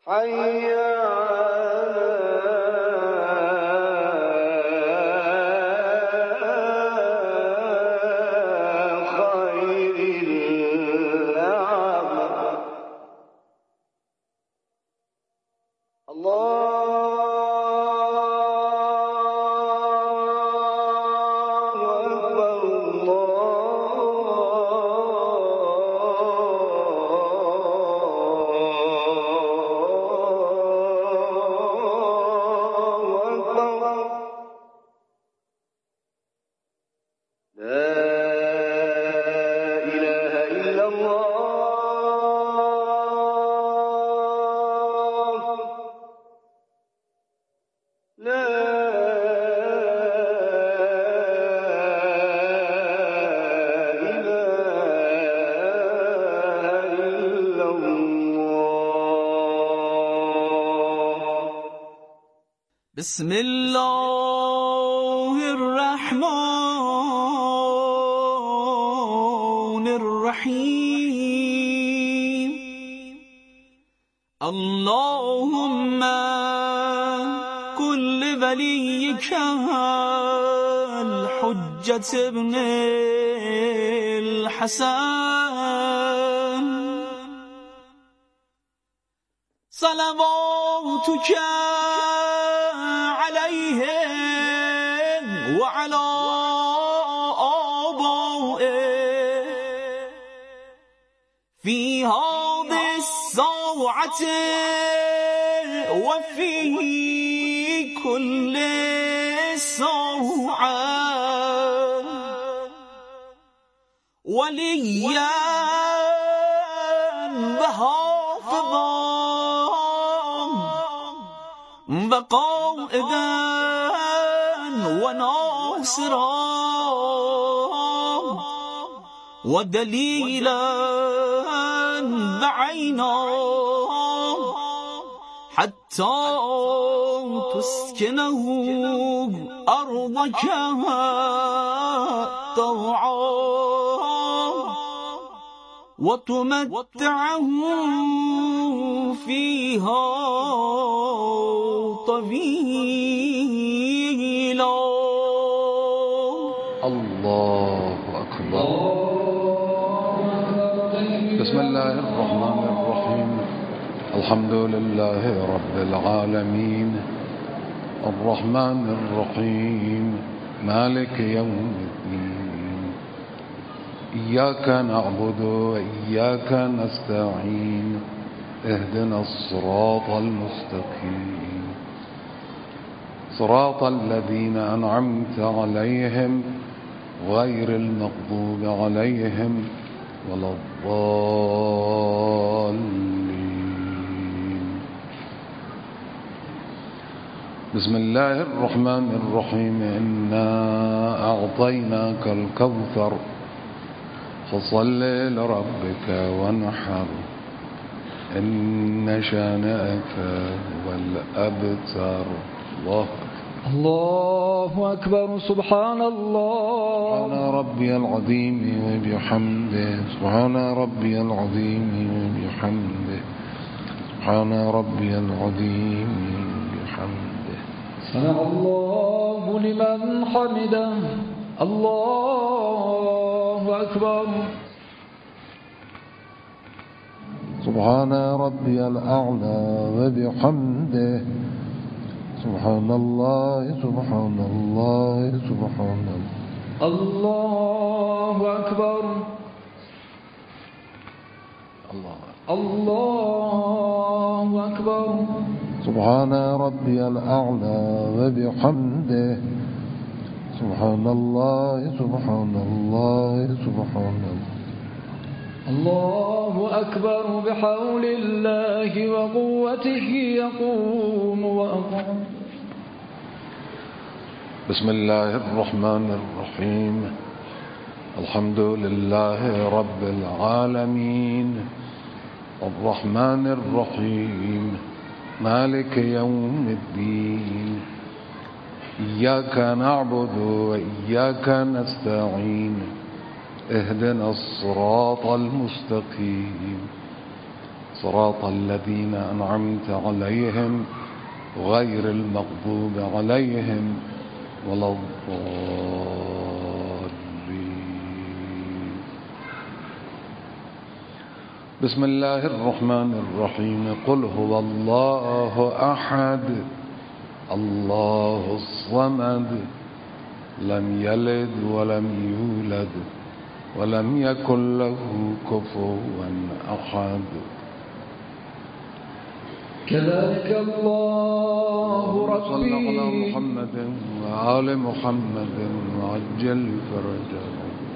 حي بسم الله الرحمن الرحيم اللهم كل وليك الحجة ابن الحسن صلواتك وعلى آبائه في هذه الساعة وفي كل ساعة وليا وحافظا وقائدا وناصرا ودليلا وعينا حتى تسكنه أرضك طوعا وتمتعه فيها طويلا. الله أكبر. بسم الله الرحمن الرحيم الحمد لله رب العالمين الرحمن الرحيم مالك يوم الدين إياك نعبد وإياك نستعين اهدنا الصراط المستقيم صراط الذين أنعمت عليهم غير المغضوب عليهم ولا الضالين. بسم الله الرحمن الرحيم إنا أعطيناك الكوثر فصل لربك وانحر إن شانئك هو الأبتر. الله أكبر. سبحان الله. سبحان ربي العظيم وبحمده سبحان ربي العظيم وبحمده سبحان ربي العظيم وبحمده. سمع الله لمن حمده. الله أكبر. سبحان ربي الأعلى وبحمده سبحان الله سبحان الله سبحان الله. الله أكبر. الله أكبر. سبحان ربي الأعلى وبحمده سبحان الله سبحان الله سبحان الله. الله أكبر. بحول الله وقوته يقوم وأقوم. بسم الله الرحمن الرحيم الحمد لله رب العالمين الرحمن الرحيم مالك يوم الدين إياك نعبد وإياك نستعين اهدنا الصراط المستقيم صراط الذين أنعمت عليهم غير المغضوب عليهم ولا الضالين. بسم الله الرحمن الرحيم. قل هو الله أحد الله الصمد لم يلد ولم يولد ولم يكن له كفوا أحد. كذلك الله ربي. صلى على محمد وآل محمد وعجل فرجه.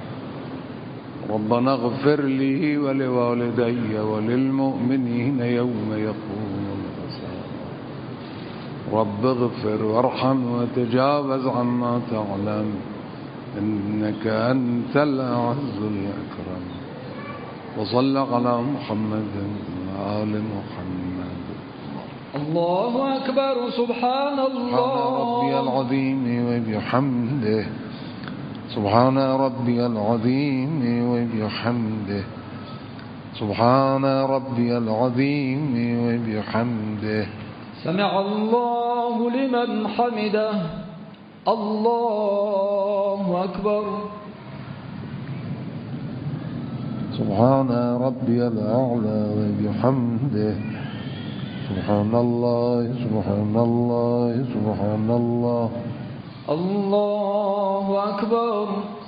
ربنا اغفر لي ولوالدي وللمؤمنين يوم يقوم الحساب. رب اغفر وارحم وتجاوز عما تعلم إنك أنت الأعز الأكرم. وصلى على محمد وآل محمد. الله أكبر. سبحان الله ربي العظيم وبحمده. سبحان ربي العظيم وبحمده. سبحان ربي العظيم وبحمده. سمع الله لمن حمده. الله أكبر. سبحان ربي الأعلى وبحمده. سبحان الله سبحان الله سبحان الله. الله أكبر.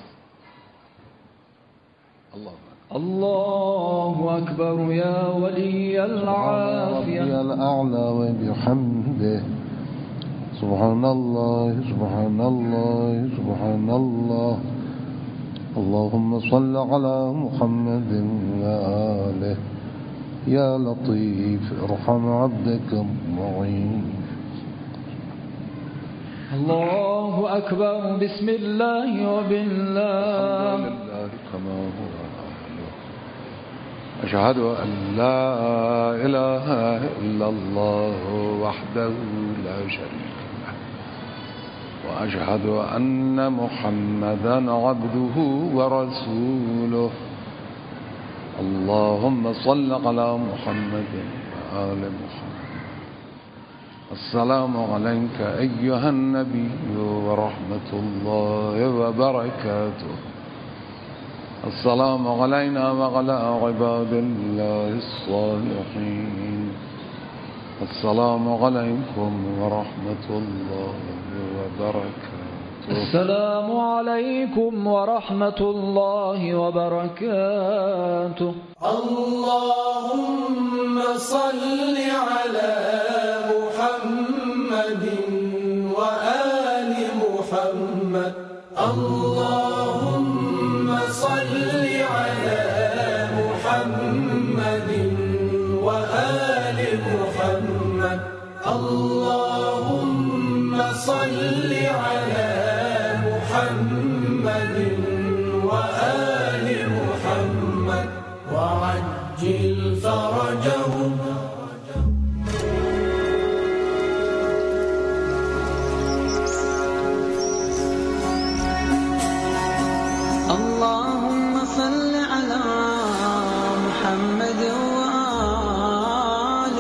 الله أكبر. يا ولي العافية. ربي الأعلى وبحمده. سبحان الله سبحان الله سبحان الله. اللهم صل على محمد وآله. يا لطيف ارحم عبدك الضعيف. الله أكبر. بسم الله وبالله. كما هو أهله. أشهد أن لا إله إلا الله وحده لا شريك له. وأشهد أن محمدا عبده ورسوله. اللهم صل على محمد وآل محمد. السلام عليك أيها النبي ورحمة الله وبركاته. السلام علينا وعلى عباد الله الصالحين. السلام عليكم ورحمة الله وبركاته. السلام عليكم ورحمة الله وبركاته. اللهم صل على محمد وآل محمد. اللهم صل على محمد وآل محمد. اللهم صل على محمد وآل محمد وعجل فرجهم. اللهم صل على محمد وآل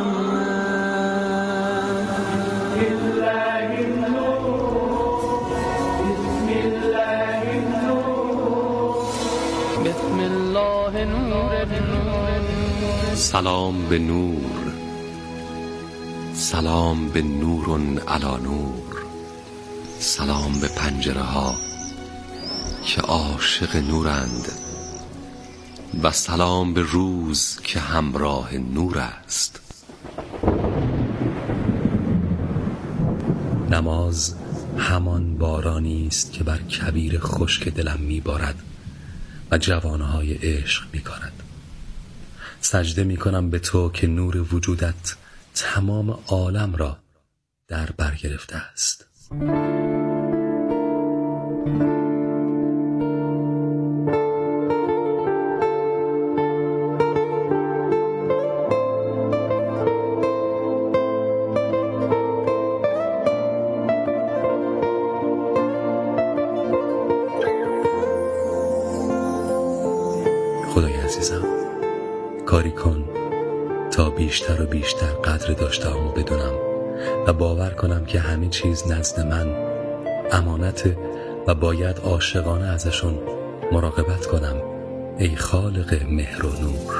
محمد. لله النور بسم الله النور بسم الله نور النور. سلام به نور. سلام به نور علی نور. سلام به پنجره ها که عاشق نورند و سلام به روز که همراه نور است. نماز همان بارانی است که بر کبیر خشک دلم میبارد و جوانهای عشق میکند. سجده میکنم به تو که نور وجودت تمام عالم را در بر گرفته است. خدای عزیزم، کاری کن تا بیشتر و بیشتر قدر داشته‌هامو بدونم و باور کنم که همه چیز نزد من امانته و باید عاشقانه ازشون مراقبت کنم. ای خالق مهر و نور.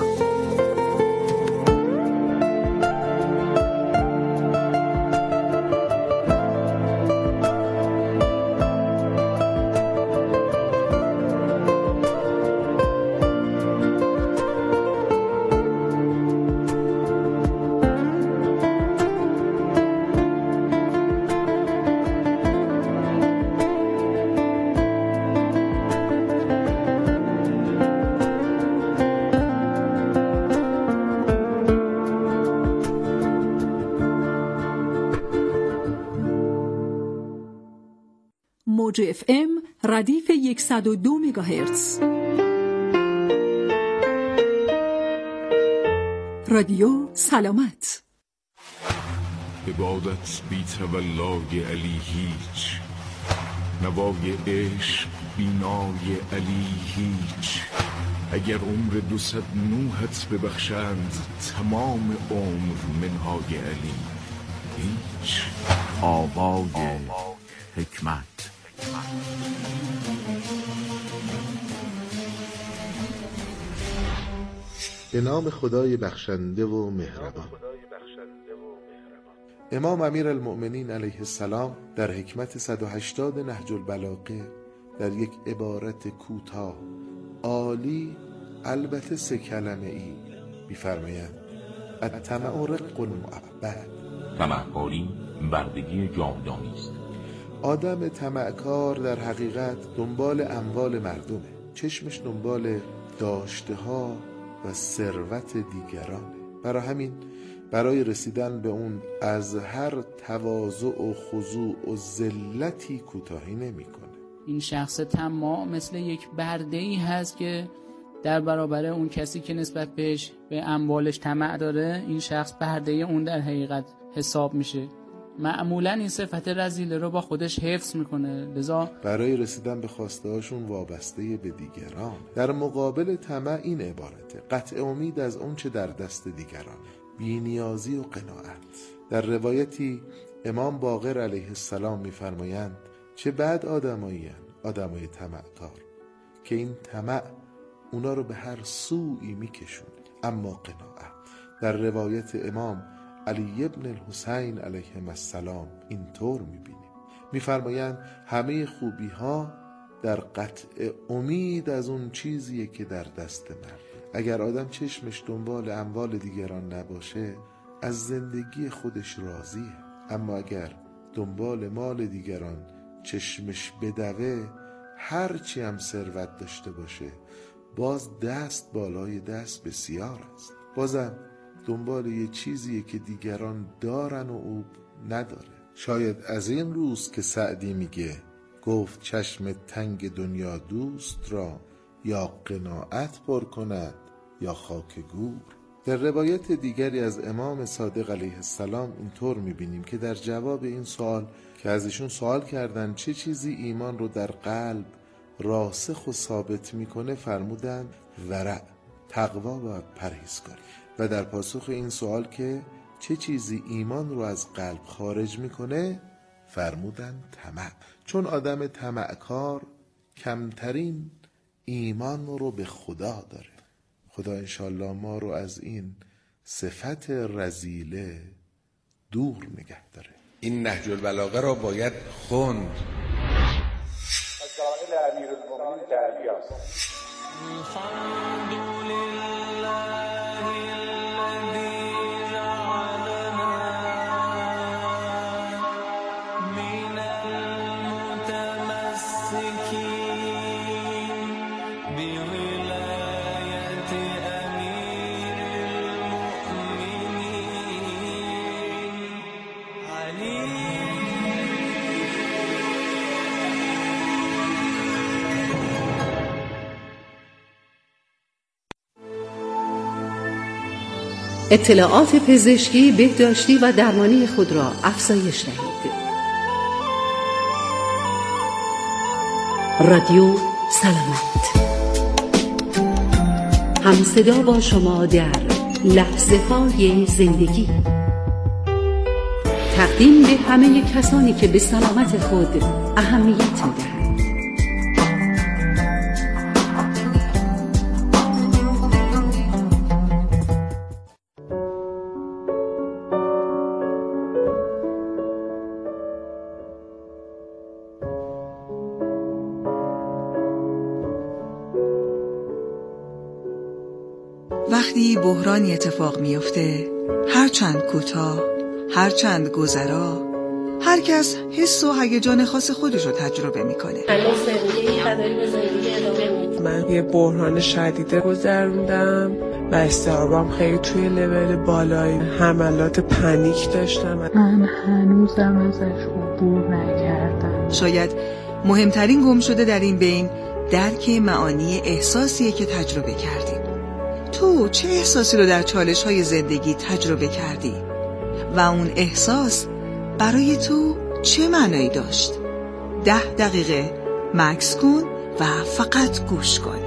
موج FM ردیف 102 مگاهرتز. رادیو سلامت. عبادت بی تولای علی هیچ، نوای عشق بینای علی هیچ. اگر عمر 200 نوحت ببخشند، تمام عمر منهای علی هیچ. آوای حکمت. به نام خدای بخشنده و مهربان. امام امیرالمؤمنین علیه السلام در حکمت 180 نهج البلاغه در یک عبارت کوتاه عالی البته 3 کلمه ای می‌فرمایند: الطمع رق المعبد. طمعکاری بردگی جاودانی است. آدم طمعکار در حقیقت دنبال اموال مردمه، چشمش دنبال داشته ها و ثروت دیگرانه. برای همین برای رسیدن به اون از هر تواضع و خضوع و ذلتی کوتاهی نمیکنه. این شخص طماع مثل یک برده‌ای هست که در برابر اون کسی که نسبت بهش به اموالش طمع داره، این شخص برده اون در حقیقت حساب میشه. معمولا این صفت رذیله رو با خودش حفظ میکنه، لذا برای رسیدن به خواسته هاشون وابسته به دیگران. در مقابل طمع این عبارته: قطع امید از اون چه در دست دیگران، بی‌نیازی و قناعت. در روایتی امام باقر علیه السلام میفرمایند: چه بد آدمایی آدمای طمعکار که این طمع اونا رو به هر سویی میکشونه. اما قناعت در روایت امام علی ابن الحسین علیه السلام اینطور میبینیم، میفرمایند همه خوبی ها در قطع امید از اون چیزیه که در دست مرد. اگر آدم چشمش دنبال اموال دیگران نباشه، از زندگی خودش راضیه. اما اگر دنبال مال دیگران چشمش بدوه، هرچی هم ثروت داشته باشه، باز دست بالای دست بسیار است. بازم دنبال یه چیزیه که دیگران دارن و او نداره. شاید از این روز که سعدی میگه گفت چشم تنگ دنیا دوست را، یا قناعت پر کند یا خاک گور. در روایت دیگری از امام صادق علیه السلام اینطور میبینیم که در جواب این سوال که از ایشون سوال کردن چه چیزی ایمان رو در قلب راسخ و ثابت میکنه، فرمودن ورع، تقوا و پرهیزکاری. و در پاسخ این سوال که چه چیزی ایمان رو از قلب خارج میکنه، فرمودن طمع. چون آدم طمعکار کمترین ایمان رو به خدا داره. خدا انشالله ما رو از این صفت رذیله دور نگه داره. این نهج البلاغه را باید خوند. اطلاعات پزشکی، بهداشتی و درمانی خود را افزایش دهید. رادیو سلامت، همصدا با شما در لحظه های زندگی. تقدیم به همه کسانی که به سلامت خود اهمیت می‌دهند. وقتی بحرانی اتفاق میفته، هرچند کوتاه، هرچند گذرا، هر کس حس و هیجان خاص خودش رو تجربه میکنه. من یه بحران شدید گذروندم و استرابم خیلی توی لول بالایی، حملات پنیک داشتم. من هنوزم ازش عبور نکردم. شاید مهمترین گم شده در این بین درک معانی احساسیه که تجربه کردیم. تو چه احساسی رو در چالش‌های زندگی تجربه کردی؟ و اون احساس برای تو چه معنایی داشت؟ 10 دقیقه مکث کن و فقط گوش کن.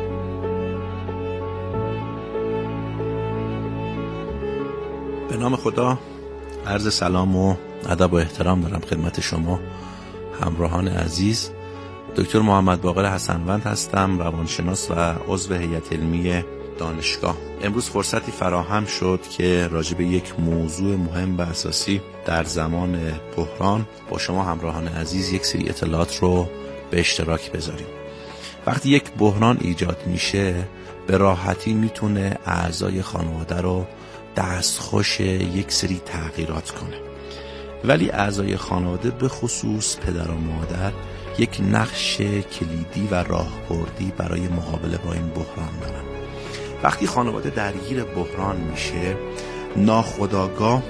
به نام خدا، عرض سلام و ادب و احترام دارم خدمت شما همراهان عزیز. دکتر محمد باقر حسنوند هستم، روانشناس و عضو هیئت علمی دانشگاه. امروز فرصتی فراهم شد که راجع به یک موضوع مهم و اساسی در زمان بحران با شما همراهان عزیز یک سری اطلاعات رو به اشتراک بذاریم. وقتی یک بحران ایجاد میشه، به راحتی میتونه اعضای خانواده رو دستخوش یک سری تغییرات کنه، ولی اعضای خانواده به خصوص پدر و مادر یک نقش کلیدی و راهبردی برای مقابله با این بحران دارن. وقتی خانواده درگیر بحران میشه، ناخودآگاه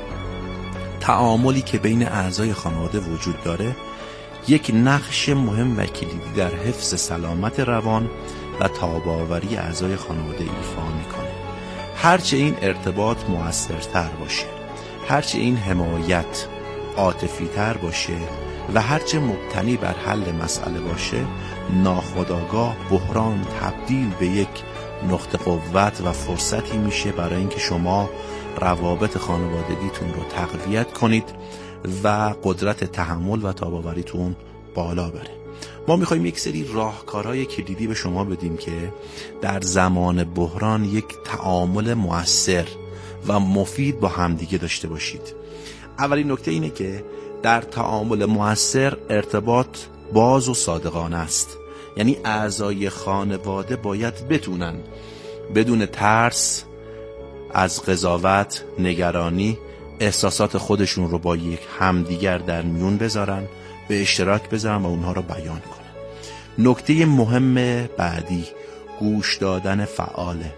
تعاملی که بین اعضای خانواده وجود داره یک نقش مهم و کلیدی در حفظ سلامت روان و تاب‌آوری اعضای خانواده ایفا میکنه. هرچه این ارتباط مؤثرتر باشه، هرچه این حمایت عاطفی تر باشه و هرچه مبتنی بر حل مسئله باشه، ناخودآگاه بحران تبدیل به یک نقطه قوت و فرصتی میشه برای اینکه شما روابط خانوادگیتون رو تقویت کنید و قدرت تحمل و تاب‌آوریتون بالا بره. ما میخوایم یک سری راهکارهای کلیدی به شما بدیم که در زمان بحران یک تعامل مؤثر و مفید با همدیگه داشته باشید. اولین نکته اینه که در تعامل مؤثر ارتباط باز و صادقانه است. یعنی اعضای خانواده باید بتونن بدون ترس از قضاوت، نگرانی، احساسات خودشون رو با یک همدیگر در میون بذارن، به اشتراک بذارن و اونها رو بیان کنن. نکته مهم بعدی گوش دادن فعاله.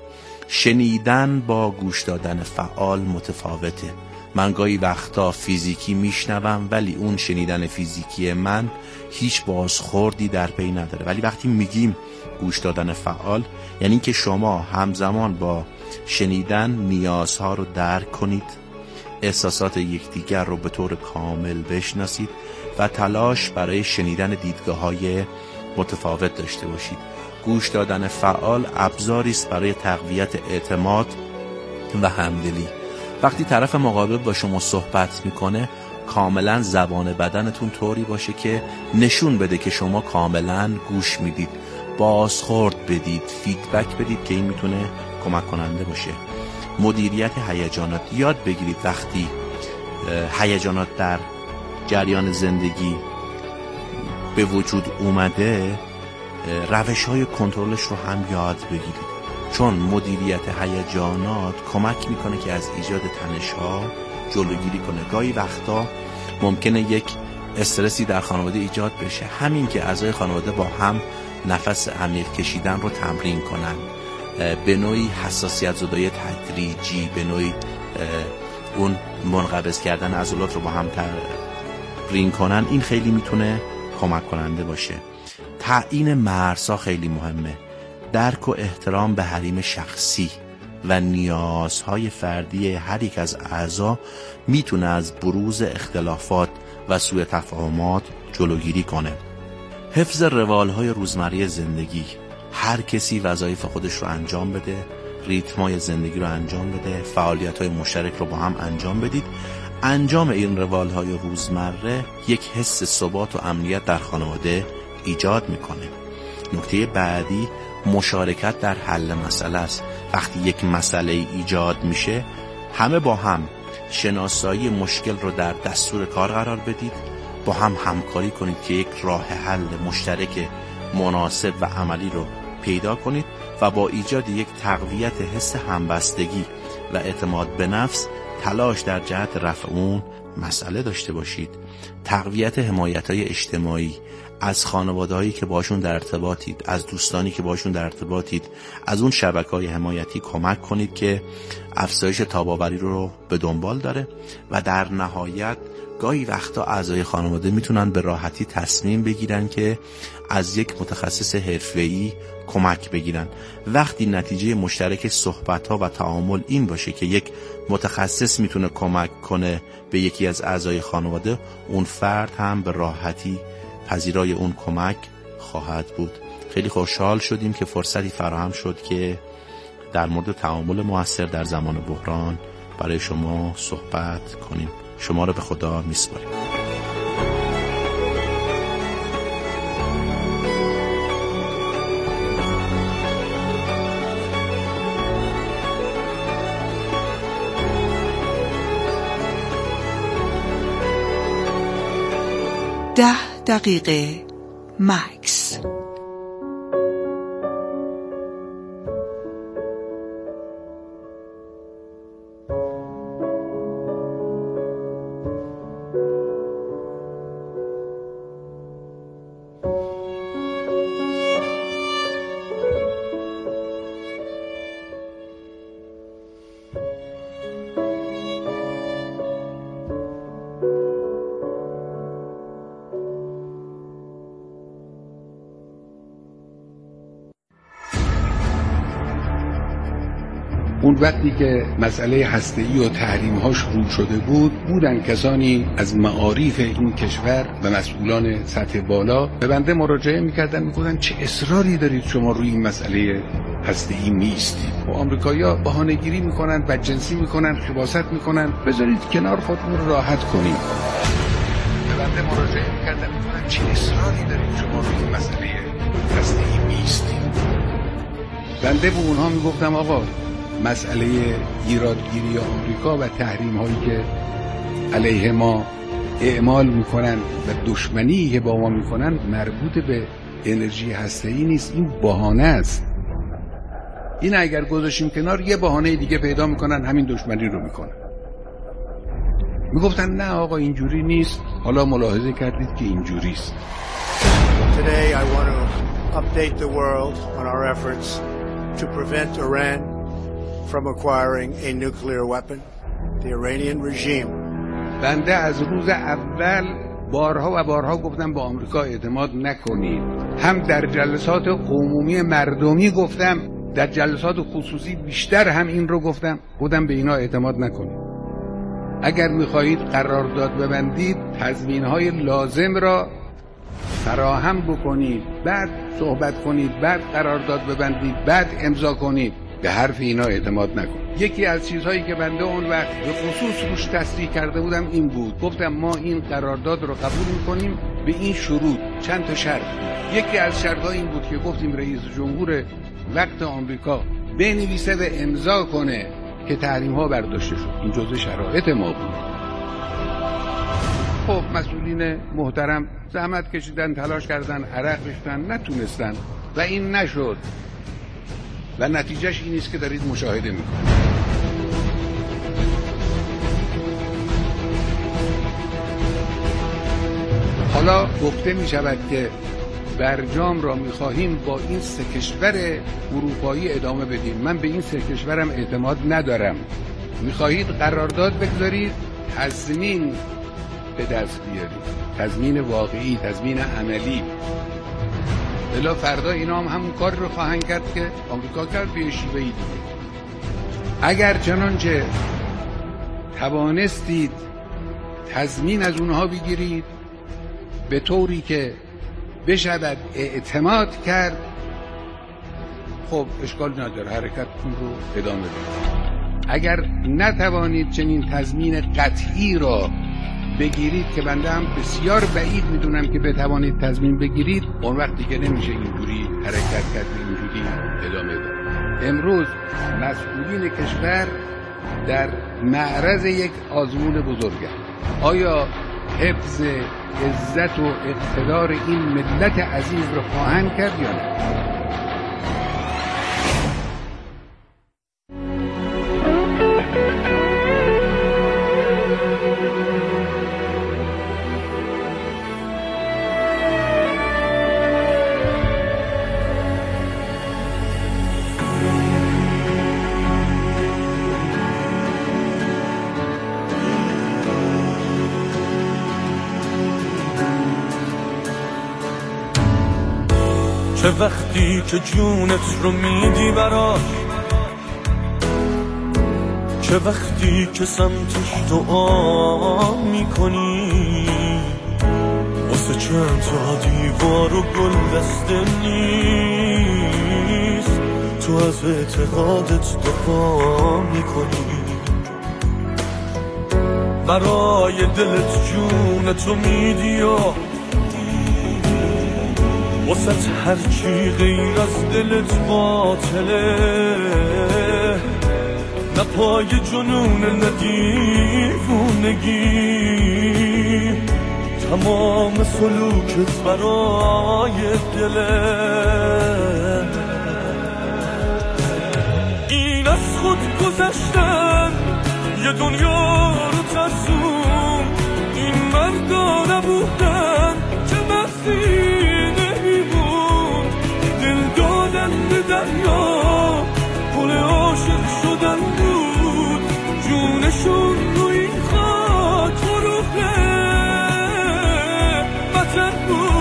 شنیدن با گوش دادن فعال متفاوته. من گاهی وقتا فیزیکی میشنوم ولی اون شنیدن فیزیکی من هیچ بازخوردی در پی نداره. ولی وقتی میگیم گوش دادن فعال، یعنی که شما همزمان با شنیدن نیازها رو درک کنید، احساسات یکدیگر رو به طور کامل بشناسید و تلاش برای شنیدن دیدگاه‌های متفاوت داشته باشید. گوش دادن فعال ابزاری است برای تقویت اعتماد و همدلی. وقتی طرف مقابل با شما صحبت میکنه، کاملا زبان بدنتون طوری باشه که نشون بده که شما کاملا گوش میدید، بازخورد بدید، فیدبک بدید که این میتونه کمک کننده باشه. مدیریت هیجانات، یاد بگیرید وقتی هیجانات در جریان زندگی به وجود اومده روش‌های کنترلش رو هم یاد بگیرید، چون مدیریت هیجانات کمک میکنه که از ایجاد تنش‌ها جلوگیری کنه. گاهی وقتا ممکنه یک استرسی در خانواده ایجاد بشه، همین که اعضای خانواده با هم نفس عمیق کشیدن رو تمرین کنن، به نوعی حساسیت زدایی تدریجی، به نوعی اون منقبض کردن عضلات رو با هم تمرین کنن، این خیلی میتونه کمک کننده باشه. تعیین مرزها خیلی مهمه. درک و احترام به حریم شخصی و نیازهای فردی هر یک از اعضا میتونه از بروز اختلافات و سوء تفاهمات جلوگیری کنه. حفظ روالهای روزمره زندگی، هر کسی وظایف خودش رو انجام بده ریتمای زندگی رو انجام بده، فعالیت‌های مشترک رو با هم انجام بدید. انجام این روال‌های روزمره یک حس ثبات و امنیت در خانواده ایجاد میکنه. نکته بعدی مشارکت در حل مسئله است. وقتی یک مسئله ایجاد میشه، همه با هم شناسایی مشکل رو در دستور کار قرار بدید، با هم همکاری کنید که یک راه حل مشترک مناسب و عملی رو پیدا کنید و با ایجاد یک تقویت حس همبستگی و اعتماد به نفس تلاش در جهت رفع اون مسئله داشته باشید. تقویت حمایت‌های اجتماعی از خانواده‌هایی که باشون در ارتباطید، از دوستانی که باشون در ارتباطید، از اون شبکه‌های حمایتی کمک کنید که افزایش تاب‌آوری رو به دنبال داره. و در نهایت گاهی وقتا اعضای خانواده میتونن به راحتی تصمیم بگیرن که از یک متخصص حرفه‌ای کمک بگیرن. وقتی نتیجه مشترک صحبت‌ها و تعامل این باشه که یک متخصص میتونه کمک کنه به یکی از اعضای خانواده، اون فرد هم به راحتی پذیرای اون کمک خواهد بود. خیلی خوشحال شدیم که فرصتی فراهم شد که در مورد تعامل مؤثر در زمان بحران برای شما صحبت کنیم. شما رو به خدا میسپاریم. دقیقه مکس. اون وقتی که مسئله هسته‌ای و تحریم‌ها شروع شده بود، بودن کسانی از معارف این کشور و مسئولان سطح بالا به بنده مراجعه می‌کردن، می‌گفتن چه اصراری دارید شما روی این مسئله هسته‌ای نیستید؟ و آمریکایی‌ها بهانه‌گیری می‌کنن، بدجنسی می‌کنن، خباثت می‌کنن، بذارید کنار خودتون رو راحت کنید. به بنده مراجعه می‌کردن، می‌گفتن چه اصراری دارید شما روی این مسئله هسته‌ای نیستید؟ بنده به اونها می‌گفتم آقا، مسئله ایرادگیری آمریکا و تحریم هایی که علیه ما اعمال میکنن و دشمنی که با ما میکنن مربوط به انرژی هسته‌ای نیست، این بهانه است. این اگر گذاشیم کنار، یه بهانه دیگه پیدا میکنن، همین دشمنی رو میکنن. میگفتن نه آقا اینجوری نیست. حالا ملاحظه کردید که اینجوریست. Today I want to update the world on our efforts to prevent Iran from acquiring a nuclear weapon. The Iranian regime. بنده از روز اول بارها و بارها گفتم به آمریکا اعتماد نکنید. هم در جلسات عمومی مردمی گفتم، در جلسات خصوصی بیشتر هم این رو گفتم به اینا اعتماد نکنید. اگر میخواهید قرارداد ببندید، تضمینهای لازم را فراهم بکنید، بعد صحبت کنید، بعد قرارداد ببندید، بعد امضا کنید. به حرف اینا اعتماد نکن. یکی از چیزهایی که بنده اون وقت به خصوص روش تصریح کرده بودم این بود. گفتم ما این قرارداد رو قبول میکنیم به این شروط، چند تا شرط. یکی از شرطها این بود که گفتیم رئیس جمهور وقت آمریکا بنویسه و امضا کنه که تحریم ها برداشته شد. این جزء شرایط ما بود. خب مسئولین محترم زحمت کشیدن، تلاش کردن، عرق ریختن، نتونستن و این نشد. و نتیجهش این است که دارید مشاهده میکنید. حالا گفته میشود که برجام را میخواهیم با این سه کشور اروپایی ادامه بدیم. من به این سه کشورم اعتماد ندارم. میخواهید قرارداد بگذارید، تضمین به دست بیارید، تضمین واقعی، تضمین عملی. بلا فردا اینا هم همون کار رو خواهند کرد که آمریکا کرد به شیوهی دیگه. اگر چنانچه توانستید تضمین از اونها بگیرید به طوری که بشود اعتماد کرد، خب اشکال نداره، حرکتتون رو ادامه بدید. اگر نتوانید چنین تضمین قطعی را بگیرید که بنده هم بسیار بعید میدونم که بتوانید تضمین بگیرید، اون وقت دیگه نمیشه اینجوری حرکت کرد، اینجوری ادامه داد. امروز مسئولین کشور در معرض یک آزمون بزرگند. آیا حفظ عزت و اقتدار این ملت عزیز رو خواهند کرد یا نه؟ چه وقتی که جونت رو میدی براش، چه وقتی که سمتش دعا میکنی، واسه چند تا دیوار و گل دسته نیست، تو از اعتقادت دفاع میکنی، برای دلت جونتو میدی و واسه هرچی غیر از دلت باطله، نه پای جنون نه دیوونگی، تمام سلوکت برای دله. این از خود گذشتن یه دنیا رو ترسون، این مردا نبودن که مسیر دریا پل عاشق شدن بود، جونشون رو این خاک و روح وطن بود.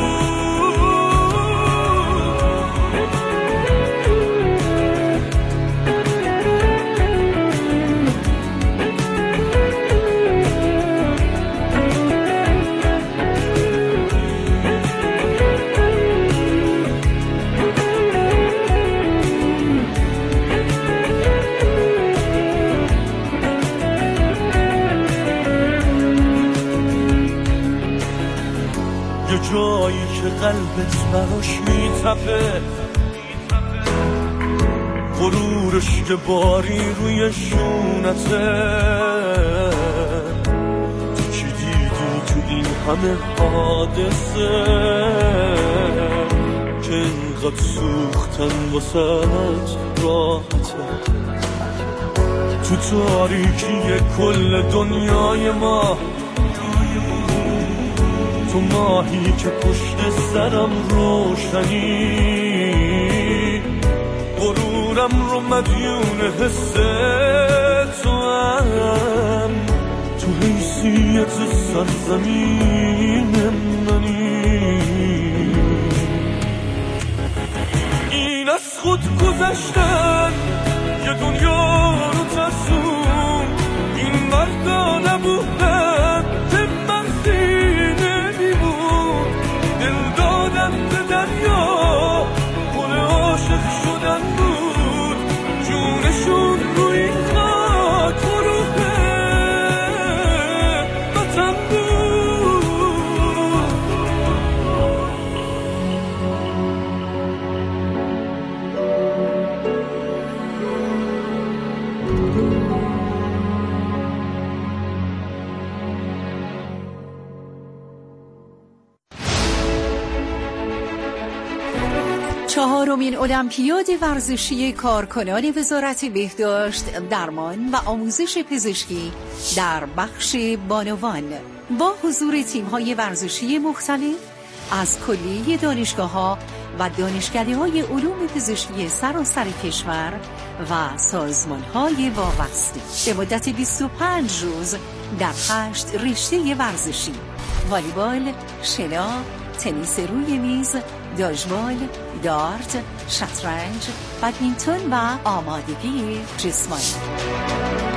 جایی که قلبت براش میتپه، غرورش که باری روی شونته، تو چی دیدی تو این همه حادثه که اینقدر سوختن واسهت راحته، تو تاریکی کل دنیای ما، تو ماهی که پشت سرم روشنی، غرورم رو مدیون حس تو هم، تو حیثیت سرزمین منی. این از خود گذشتن یه دنیا رو ترسون، این مردا نبودن که مرسی دریا پل عاشق شدن بود، جونشون رو این خاک و روح وطن بود. چهارمین المپیاد ورزشی کارکنان وزارت بهداشت، درمان و آموزش پزشکی در بخش بانوان با حضور تیم‌های ورزشی مختلف از کلیه دانشگاه‌ها و دانشکده‌های علوم پزشکی سراسر کشور و سازمان‌های وابسته به مدت 25 روز در 8 رشته ورزشی: والیبال، شنا، تنیس روی میز، داژبال، دارت، شطرنج، بدمینتون و آمادگی جسمانی.